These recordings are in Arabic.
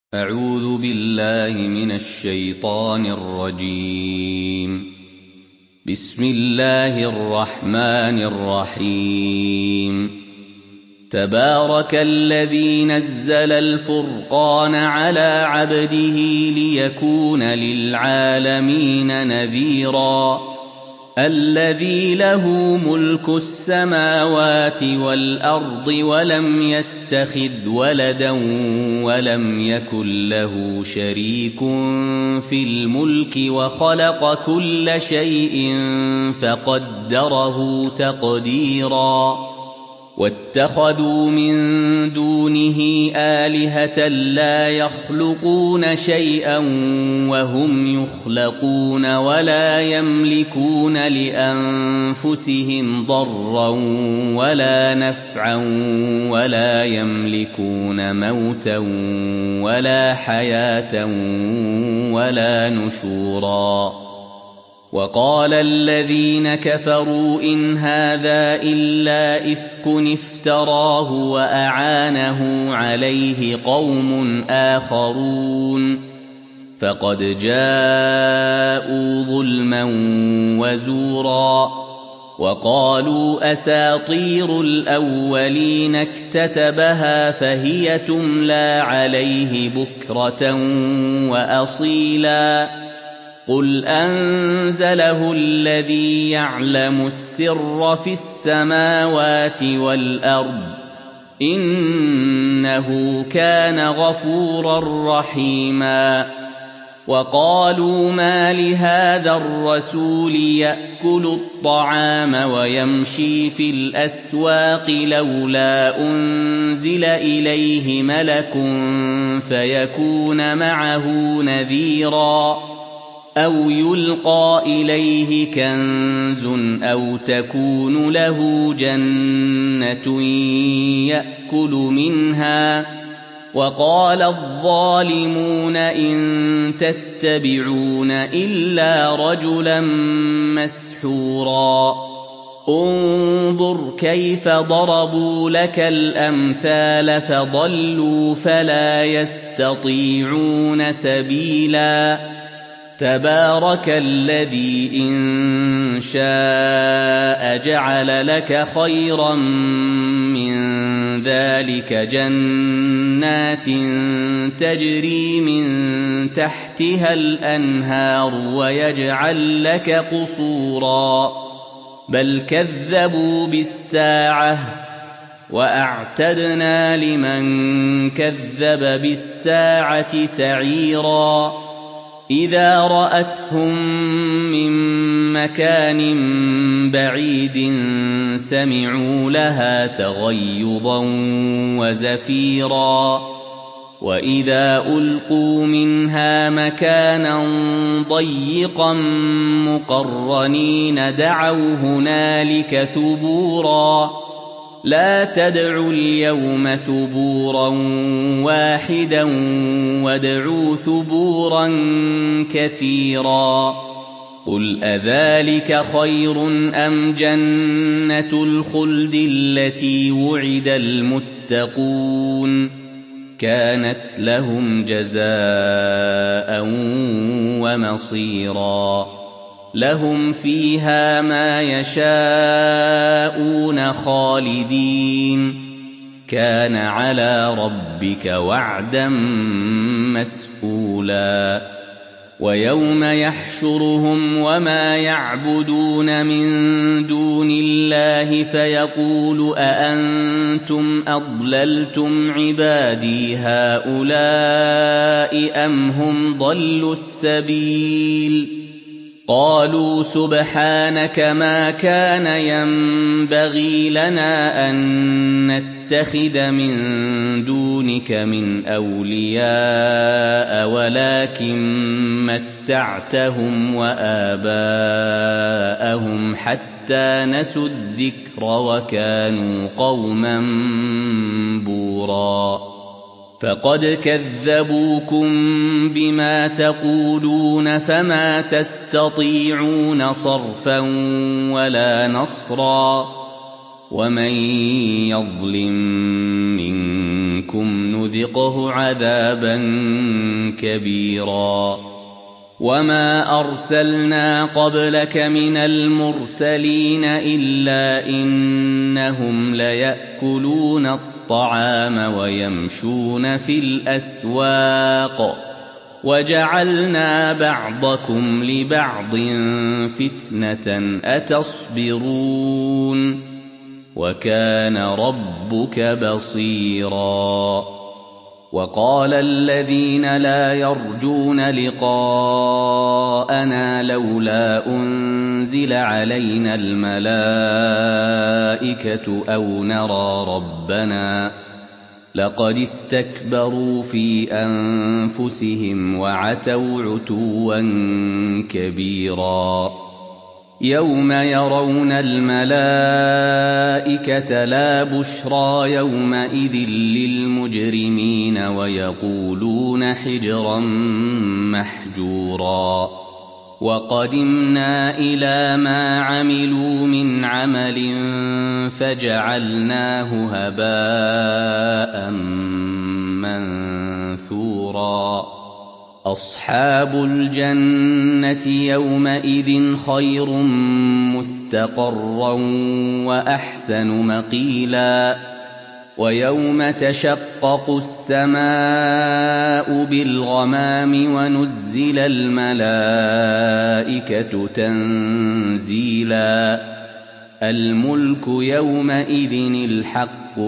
أعوذ بالله من الشيطان الرجيم. بسم الله الرحمن الرحيم. تبارك الذي نزل الفرقان على عبده ليكون للعالمين نذيرا. الذي له ملك السماوات والأرض ولم يتخذ ولدا ولم يكن له شريك في الملك وخلق كل شيء فقدره تقديرا. واتخذوا من دونه آلهة لا يخلقون شيئا وهم يخلقون ولا يملكون لأنفسهم ضرا ولا نفعا ولا يملكون موتا ولا حياة ولا نشورا. وقال الذين كفروا إن هذا إلا إفك افتراه وأعانه عليه قوم آخرون فقد جاءوا ظلما وزورا. وقالوا أساطير الأولين اكتتبها فهي تملى عليه بكرة وأصيلا. قل أنزله الذي يعلم السر في السماوات والأرض إنه كان غفورا رحيما. وقالوا ما لهذا الرسول يأكل الطعام ويمشي في الأسواق لولا أنزل إليه ملك فيكون معه نذيرا. أو يلقى إليه كنز أو تكون له جنة يأكل منها. وقال الظالمون إن تتبعون إلا رجلا مسحورا. انظر كيف ضربوا لك الأمثال فضلوا فلا يستطيعون سبيلا. تبارك الذي إن شاء جعل لك خيرا من ذلك جنات تجري من تحتها الأنهار ويجعل لك قصورا. بل كذبوا بالساعة وأعتدنا لمن كذب بالساعة سعيرا. إذا رأتهم من مكان بعيد سمعوا لها تغيظا وزفيرا. وإذا ألقوا منها مكانا ضيقا مقرنين دعوا هنالك ثبورا. لا تدعوا اليوم ثبورا واحدا وادعوا ثبورا كثيرا. قل أذلك خير أم جنة الخلد التي وعد المتقون كانت لهم جزاء ومصيرا. لهم فيها ما يشاءون خالدين كان على ربك وعدا مسئولا. ويوم يحشرهم وما يعبدون من دون الله فيقول أأنتم أضللتم عبادي هؤلاء أم هم ضلوا السبيل. قالوا سبحانك ما كان ينبغي لنا أن نتخذ من دونك من أولياء ولكن متعتهم وآباءهم حتى نسوا الذكر وكانوا قوما بورا. فقد كذبوكم بما تقولون فما تستطيعون صرفا ولا نصرا. ومن يظلم منكم منكم نذقه عذابا كبيرا وما أرسلنا قبلك من المرسلين إلا إنهم ليأكلون الطعام ويمشون في الأسواق وجعلنا بعضكم لبعض فتنة أتصبرون وكان ربك بصيرا وقال الذين لا يرجون لقاءنا لولا أنزل علينا الملائكة أو نرى ربنا لقد استكبروا في أنفسهم وعتوا عتوا كبيرا يوم يرون الملائكة لا بشرى يومئذ للمجرمين ويقولون حجرا محجورا وقدمنا إلى ما عملوا من عمل فجعلناه هباء منثورا أصحاب الجنة يومئذ خير مستقرا وأحسن مقيلا ويوم تشقق السماء بالغمام ونزل الملائكة تنزيلا الملك يومئذ الحق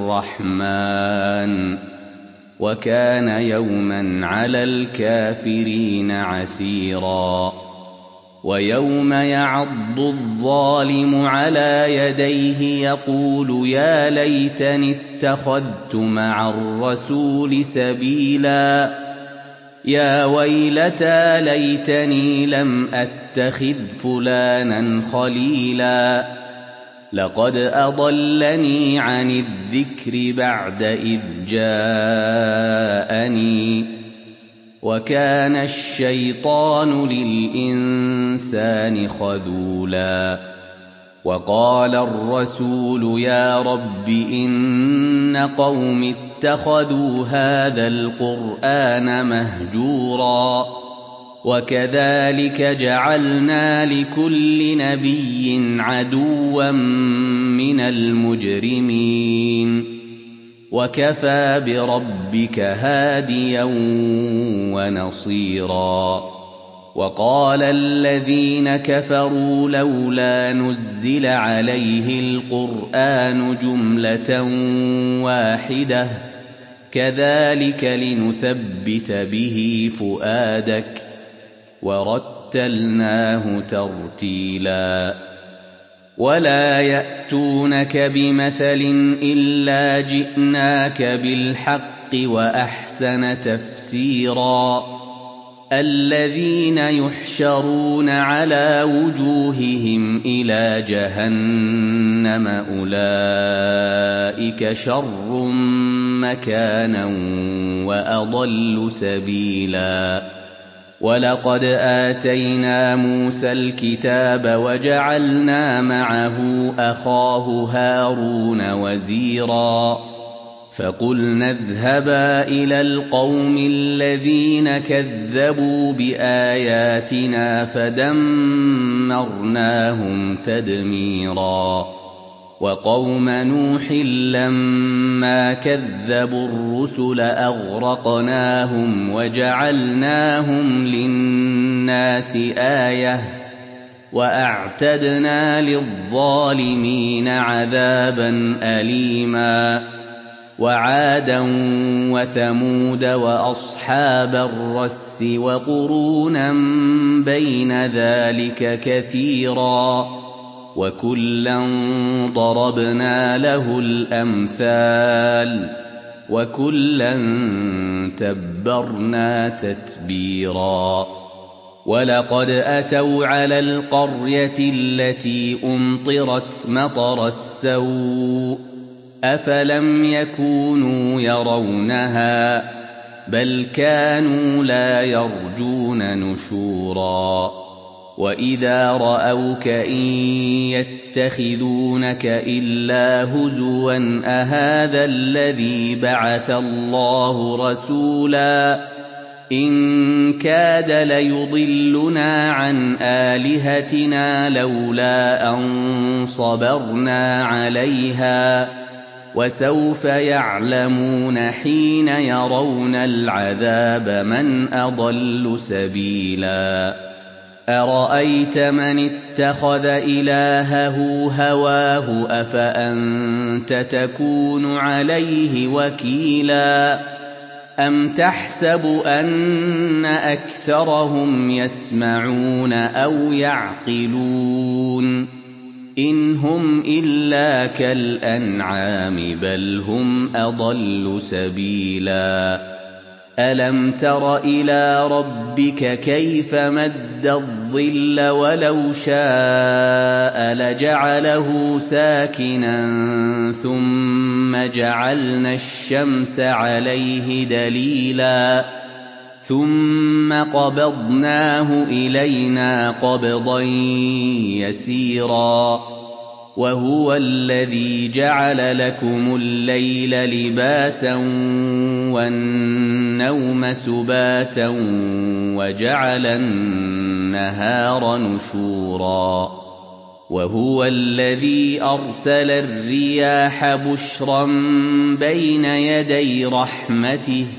للرحمن وكان يوما على الكافرين عسيرا ويوم يعض الظالم على يديه يقول يا ليتني اتخذت مع الرسول سبيلا يا ويلتى ليتني لم أتخذ فلانا خليلا لقد أضلني عن الذكر بعد إذ جاءني وكان الشيطان للإنسان خذولا وقال الرسول يا رب إن قوم اتخذوا هذا القرآن مهجورا وكذلك جعلنا لكل نبي عدوا من المجرمين وكفى بربك هاديا ونصيرا وقال الذين كفروا لولا نزل عليه القرآن جملة واحدة كذلك لنثبت به فؤادك ورتلناه ترتيلا ولا يأتونك بمثل إلا جئناك بالحق وأحسن تفسيرا الذين يحشرون على وجوههم إلى جهنم أولئك شر مكانا وأضل سبيلا ولقد آتينا موسى الكتاب وجعلنا معه أخاه هارون وزيرا فقلنا اذهبا إلى القوم الذين كذبوا بآياتنا فدمرناهم تدميرا وقوم نوح لما كذبوا الرسل أغرقناهم وجعلناهم للناس آية وأعتدنا للظالمين عذابا أليما وعادا وثمود وأصحاب الرس وقرونا بين ذلك كثيرا وكلا ضربنا له الأمثال وكلا تبرنا تتبيرا ولقد أتوا على القرية التي أمطرت مطر السوء أفلم يكونوا يرونها بل كانوا لا يرجون نشورا وَإِذَا رَأَوْكَ إِن يَتَّخِذُونَكَ إِلَّا هُزُوًا أَهَٰذَا الَّذِي بَعَثَ اللَّهُ رَسُولًا إِن كَادَ لَيُضِلُّنَا عَنْ آلِهَتِنَا لَوْلَا أَن صَبَرْنَا عَلَيْهَا وَسَوْفَ يَعْلَمُونَ حِينَ يَرَوْنَ الْعَذَابَ مَنْ أَضَلُّ سَبِيلًا أَرَأَيْتَ مَنِ اتَّخَذَ إِلَٰهَهُ هَوَاهُ أَفَأَنتَ تَكُونُ عَلَيْهِ وَكِيلًا أَمْ تَحْسَبُ أَنَّ أَكْثَرَهُمْ يَسْمَعُونَ أَوْ يَعْقِلُونَ إِنْ هُمْ إِلَّا كَالْأَنْعَامِ بَلْ هُمْ أَضَلُّ سَبِيلًا أَلَمْ تَرَ إِلَىٰ رَبِّكَ كَيْفَ مَدَّ الظِّلَّ وَلَوْ شَاءَ لَجَعَلَهُ سَاكِنًا ثُمَّ جَعَلْنَا الشَّمْسَ عَلَيْهِ دَلِيلًا ثُمَّ قَبَضْنَاهُ إِلَيْنَا قَبْضًا يَسِيرًا وَهُوَ الَّذِي جَعَلَ لَكُمُ اللَّيْلَ لِبَاسًا وَالنَّوْمَ سُبَاتًا وَجَعَلَ النَّهَارَ نُشُورًا وَهُوَ الَّذِي أَرْسَلَ الرِّيَاحَ بُشْرًا بَيْنَ يَدَيْ رَحْمَتِهِ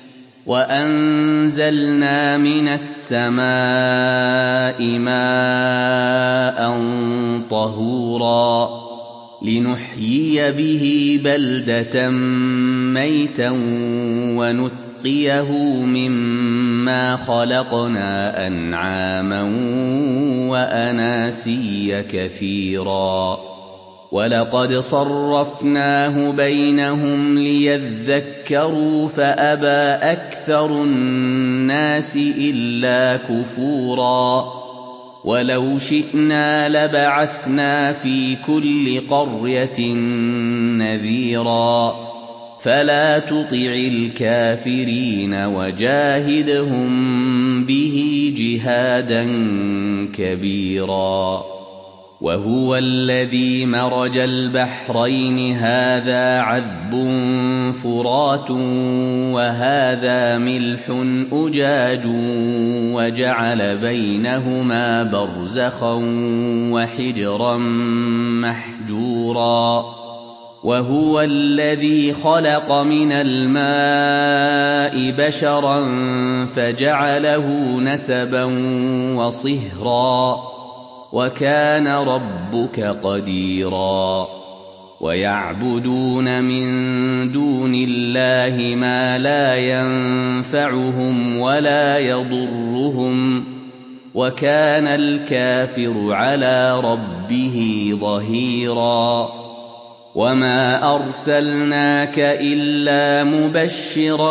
وَأَنزَلْنَا مِنَ السَّمَاءِ مَاءً طَهُورًا لِنُحْيِيَ بِهِ بَلْدَةً مَّيْتًا وَنُسْقِيَهُ مِمَّا خَلَقْنَا أَنْعَامًا وَأَنَاسِيَّ كَثِيرًا وَلَقَدْ صَرَّفْنَاهُ بَيْنَهُمْ لِيَذَّكَّرُوا فَأَبَىٰ أَكْثَرُ النَّاسِ إِلَّا كُفُورًا وَلَوْ شِئْنَا لَبَعَثْنَا فِي كُلِّ قَرْيَةٍ نَّذِيرًا فَلَا تُطِعِ الْكَافِرِينَ وَجَاهِدْهُم بِهِ جِهَادًا كَبِيرًا وَهُوَ الَّذِي مَرَجَ الْبَحْرَيْنِ هَٰذَا عَذْبٌ فُرَاتٌ وَهَٰذَا مِلْحٌ أُجَاجٌ وَجَعَلَ بَيْنَهُمَا بَرْزَخًا وَحِجْرًا مَّحْجُورًا وَهُوَ الَّذِي خَلَقَ مِنَ الْمَاءِ بَشَرًا فَجَعَلَهُ نَسَبًا وَصِهْرًا وَكَانَ رَبُّكَ قَدِيرًا وَيَعْبُدُونَ مِن دُونِ اللَّهِ مَا لَا يَنفَعُهُمْ وَلَا يَضُرُّهُمْ وَكَانَ الْكَافِرُ عَلَىٰ رَبِّهِ ظَهِيرًا وَمَا أَرْسَلْنَاكَ إِلَّا مُبَشِّرًا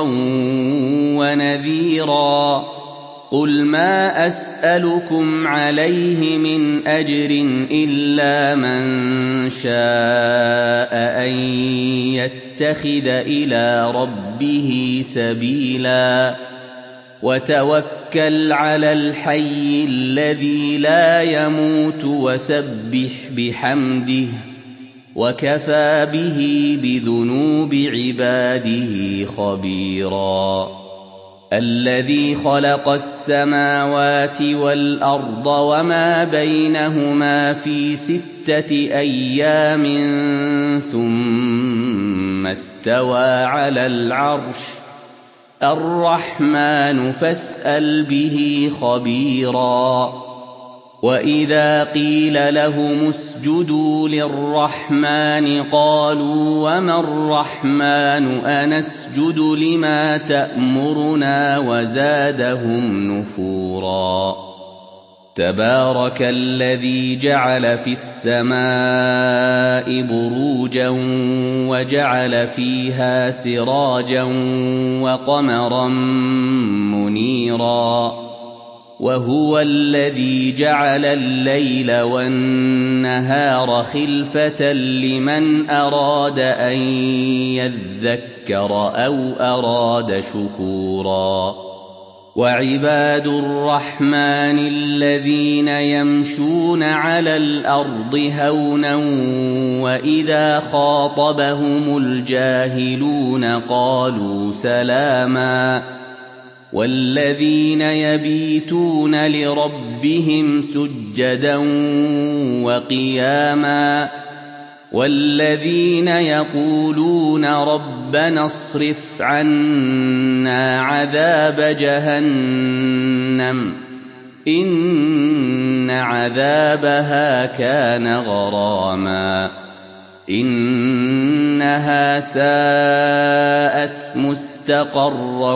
وَنَذِيرًا قُلْ مَا أَسْأَلُكُمْ عَلَيْهِ مِنْ أَجْرٍ إِلَّا مَن شَاءَ أَن يَتَّخِذَ إِلَىٰ رَبِّهِ سَبِيلًا وَتَوَكَّلْ عَلَى الْحَيِّ الَّذِي لَا يَمُوتُ وَسَبِّحْ بِحَمْدِهِ وَكَفَىٰ بِهِ بِذُنُوبِ عِبَادِهِ خَبِيرًا الَّذِي خَلَقَ السَّمَاوَاتِ وَالْأَرْضَ وَمَا بَيْنَهُمَا فِي 6 أَيَّامٍ ثُمَّ اسْتَوَىٰ عَلَى الْعَرْشِ الرَّحْمَٰنُ فَاسْأَلْ بِهِ خَبِيرًا وَإِذَا قِيلَ لَهُمُ اسْجُدُوا لِلرَّحْمَٰنِ قَالُوا وَمَا الرَّحْمَٰنُ أَنَسْجُدُ لِمَا تَأْمُرُنَا وَزَادَهُمْ نُفُورًا تَبَارَكَ الَّذِي جَعَلَ فِي السَّمَاءِ بُرُوجًا وَجَعَلَ فِيهَا سِرَاجًا وَقَمَرًا مُّنِيرًا وَهُوَ الَّذِي جَعَلَ اللَّيْلَ وَالنَّهَارَ خِلْفَةً لِّمَنْ أَرَادَ أَن يَذَّكَّرَ أَوْ أَرَادَ شُكُورًا وَعِبَادُ الرَّحْمَٰنِ الَّذِينَ يَمْشُونَ عَلَى الْأَرْضِ هَوْنًا وَإِذَا خَاطَبَهُمُ الْجَاهِلُونَ قَالُوا سَلَامًا وَالَّذِينَ يَبِيتُونَ لِرَبِّهِمْ سُجَّدًا وَقِيَامًا وَالَّذِينَ يَقُولُونَ رَبَّنَا اصْرِفْ عَنَّا عَذَابَ جَهَنَّمَ إِنَّ عَذَابَهَا كَانَ غَرَامًا إِنَّهَا سَاءَتْ مُسْتَقَرًّا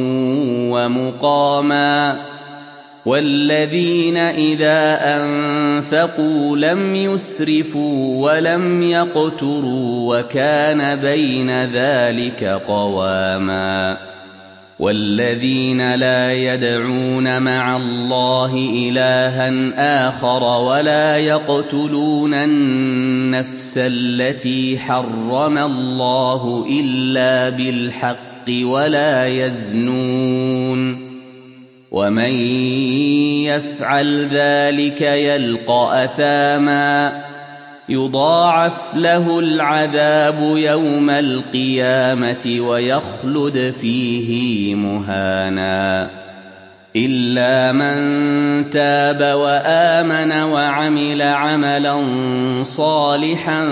وَمُقَامًا وَالَّذِينَ إِذَا أَنفَقُوا لَمْ يُسْرِفُوا وَلَمْ يَقْتُرُوا وَكَانَ بَيْنَ ذَلِكَ قَوَامًا وَالَّذِينَ لَا يَدْعُونَ مَعَ اللَّهِ إِلَٰهًا آخَرَ وَلَا يَقْتُلُونَ النَّفْسَ الَّتِي حَرَّمَ اللَّهُ إِلَّا بِالْحَقِّ وَلَا يَزْنُونَ وَمَن يَفْعَلْ ذَلِكَ يَلْقَ أَثَامًا يُضَاعَفْ لَهُ الْعَذَابُ يَوْمَ الْقِيَامَةِ وَيَخْلُدْ فِيهِ مُهَانًا إِلَّا مَن تَابَ وَآمَنَ وَعَمِلَ عَمَلًا صَالِحًا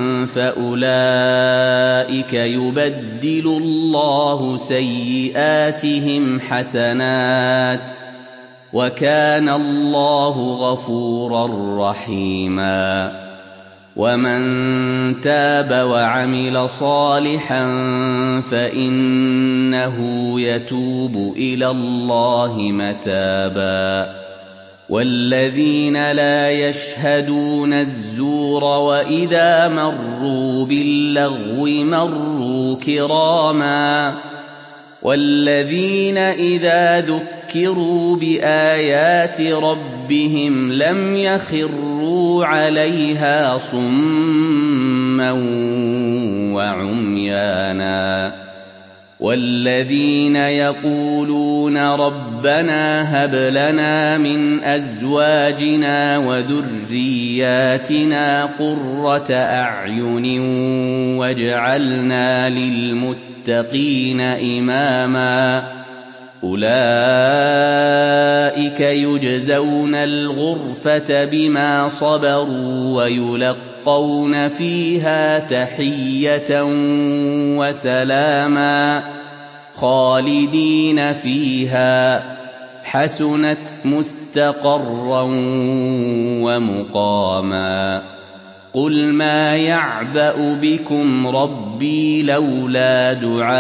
فَأُولَٰئِكَ يُبَدِّلُ اللَّهُ سَيِّئَاتِهِمْ حَسَنَاتٍ وَكَانَ اللَّهُ غَفُورًا رَّحِيمًا وَمَن تَابَ وَعَمِلَ صَالِحًا فَإِنَّهُ يَتُوبُ إِلَى اللَّهِ مَتَابًا وَالَّذِينَ لَا يَشْهَدُونَ الزُّورَ وَإِذَا مَرُّوا بِاللَّغْوِ مَرُّوا كِرَامًا وَالَّذِينَ إِذَا ذُكِّرُوا بِآيَاتِ رَبِّهِمْ لَمْ يَخِرُّوا عَلَيْهَا صُمًّا وَعُمْيَانًا وَالَّذِينَ يَقُولُونَ رَبَّنَا هَبْ لَنَا مِنْ أَزْوَاجِنَا وَذُرِّيَّاتِنَا قُرَّةَ أَعْيُنٍ وَاجْعَلْنَا لِلْمُتَّقِينَ إِمَامًا أُولَٰئِكَ يُجْزَوْنَ الْغُرْفَةَ بِمَا صَبَرُوا وَيُلَقَّوْنَ فِيهَا تَحِيَّةً وَسَلَامًا خَالِدِينَ فِيهَا حَسُنَتْ مُسْتَقَرًّا وَمُقَامًا قُلْ مَا يَعْبَأُ بِكُمْ رَبِّي لَوْلَا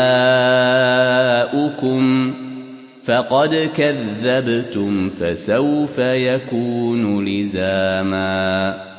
دُعَاؤُكُمْ فَقَدْ كَذَّبْتُمْ فَسَوْفَ يَكُونُ لِزَامًا